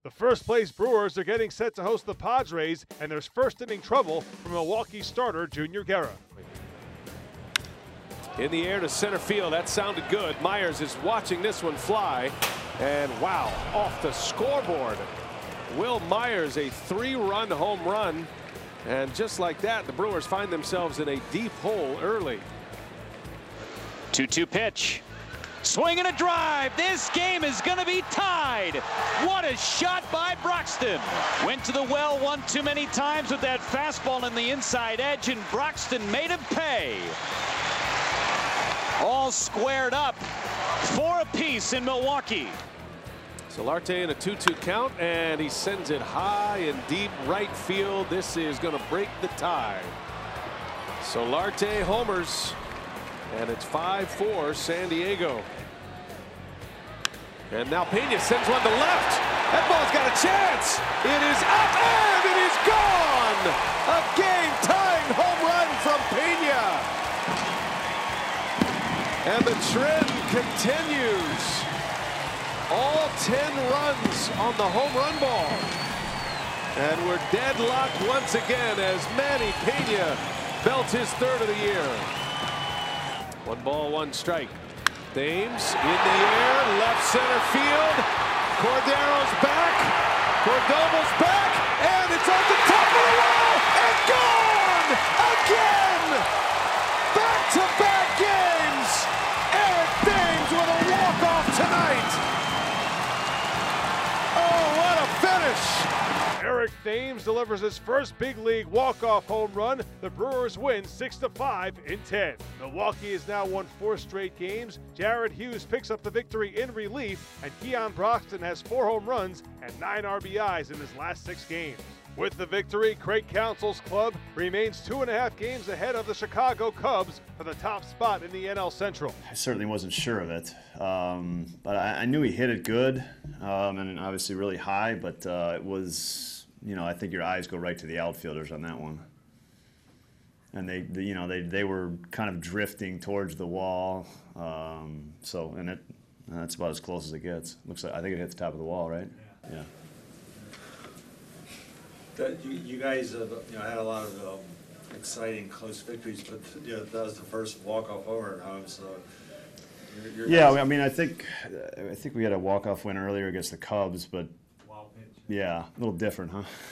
The first place Brewers are getting set to host the Padres, and there's first inning trouble from Milwaukee starter Junior Guerra. In the air to center field, that sounded good. Myers is watching this one fly, and wow, off the scoreboard. Wil Myers, a 3-run home run, and just like that, the Brewers find themselves in a deep hole early. 2-2 pitch. Swing and a drive. This game is going to be tied. What a shot by Broxton. Went to the well one too many times with that fastball in the inside edge, and Broxton made him pay. All squared up. 4 apiece in Milwaukee. Solarte in a 2-2 count, and he sends it high and deep right field. This is going to break the tie. Solarte homers, and it's 5-4 San Diego. And now Pena sends one to left. That ball's got a chance. It is up and it is gone. A game-tying home run from Pena. And the trend continues. All 10 runs on the home run ball. And we're deadlocked once again as Manny Pena belts his 3rd of the year. 1 ball, 1 strike. Thames in the air, left center field. Cordero's back. Cordova's back. And it's on the top of the wall. And gone! Again! Back-to-back games. Eric Thames with a walk-off tonight. Oh, what a finish. Eric Thames delivers his first big league walk-off home run. The Brewers win 6-5 in 10. Milwaukee has now won 4 straight games. Jared Hughes picks up the victory in relief, and Keon Broxton has 4 home runs and 9 RBIs in his last 6 games. With the victory, Craig Counsell's club remains 2.5 games ahead of the Chicago Cubs for the top spot in the NL Central. I certainly wasn't sure of it, but I knew he hit it good, and obviously really high, but it was, you know, I think your eyes go right to the outfielders on that one. And they were kind of drifting towards the wall, and that's about as close as it gets. Looks like, I think it hit the top of the wall, right? Yeah. You guys have had a lot of exciting close victories, but that was the first walk-off homer at home. So yeah, I mean, I think we had a walk-off win earlier against the Cubs, but wild pitch. Yeah, a little different,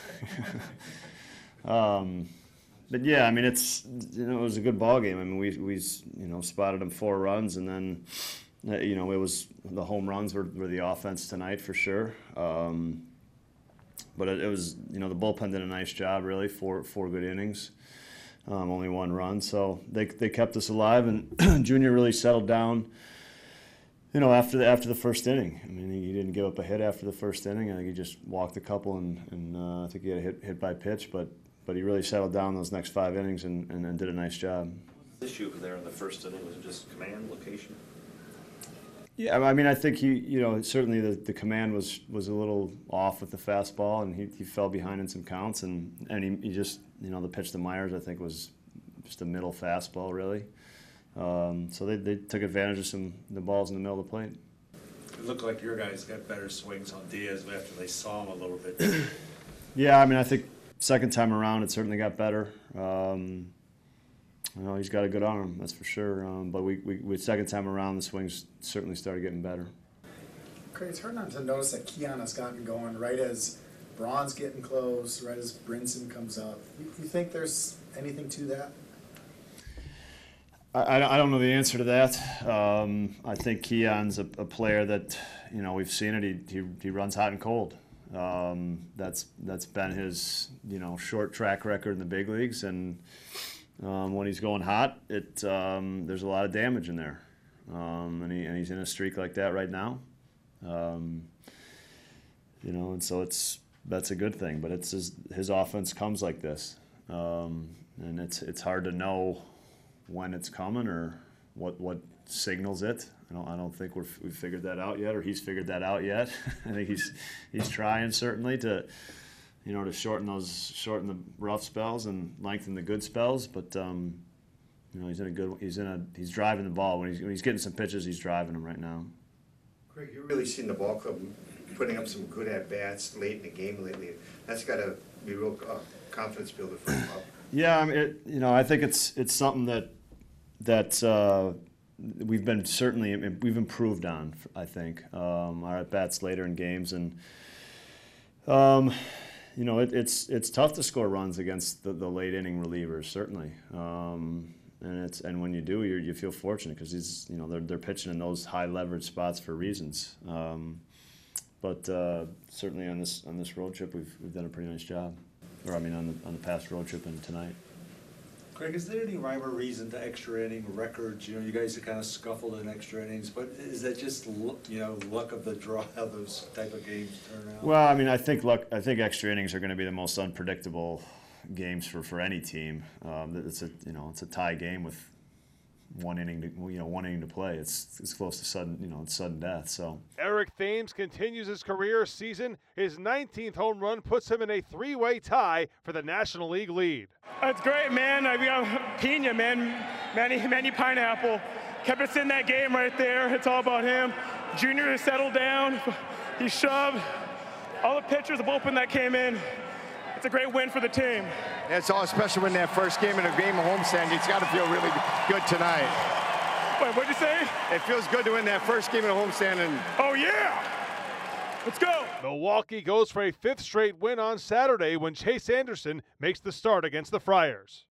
huh? But yeah, I mean, it was a good ball game. I mean, we spotted them 4 runs, and then it was the home runs were the offense tonight for sure. But it was, the bullpen did a nice job, really, 4 good innings, only 1 run. So they kept us alive, and Junior really settled down, after the first inning. I mean, he didn't give up a hit after the first inning. I think he just walked a couple, and I think he had a hit by pitch, but he really settled down those next 5 innings and did a nice job. The issue over there in the first inning, was it just command, location? Yeah, I mean, I think certainly the command was a little off with the fastball, and he fell behind in some counts, and he just, the pitch to Myers, I think, was just a middle fastball, really. So they took advantage of the balls in the middle of the plate. It looked like your guys got better swings on Diaz after they saw him a little bit. Yeah, I mean, I think second time around it certainly got better. He's got a good arm, that's for sure. But we second time around, the swings certainly started getting better. Craig, it's hard not to notice that Keon has gotten going right as Braun's getting close, right as Brinson comes up. You think there's anything to that? I don't know the answer to that. I think Keon's a player that, we've seen it. He runs hot and cold. That's been his, short track record in the big leagues, and when he's going hot, there's a lot of damage in there, and he's in a streak like that right now, and so that's a good thing. But it's his offense comes like this, and it's hard to know when it's coming or what signals it. I don't think we've figured that out yet, or he's figured that out yet. I think he's trying certainly to shorten the rough spells and lengthen the good spells. But he's driving the ball when he's getting some pitches. He's driving them right now. Craig, you've really seen the ball club putting up some good at-bats late in the game lately. That's got to be a real confidence builder for him. Yeah, I mean, I think it's something that we've been we've improved on. I think our at bats later in games, and it's tough to score runs against the late inning relievers, certainly. And when you do, you feel fortunate because they're pitching in those high leverage spots for reasons. But certainly on this road trip, we've done a pretty nice job. On the past road trip and tonight. Craig, is there any rhyme or reason to extra inning records? You guys have kind of scuffled in extra innings, but is that just luck of the draw how those type of games turn out? Well, I think extra innings are going to be the most unpredictable games for any team. It's a tie game with one inning to play. It's close to sudden death. So Eric Thames continues his career season. His 19th home run puts him in a 3-way tie for the National League lead. That's great, man. We got Pena, man. Manny Pineapple kept us in that game right there. It's all about him. Junior has settled down. He shoved. All the pitchers, the bullpen that came in. It's a great win for the team. It's all special in that first game in a game of homestand. It's got to feel really good tonight. Wait, what'd you say? It feels good to win that first game in a homestand. Oh, yeah. Let's go. Milwaukee goes for a 5th straight win on Saturday when Chase Anderson makes the start against the Friars.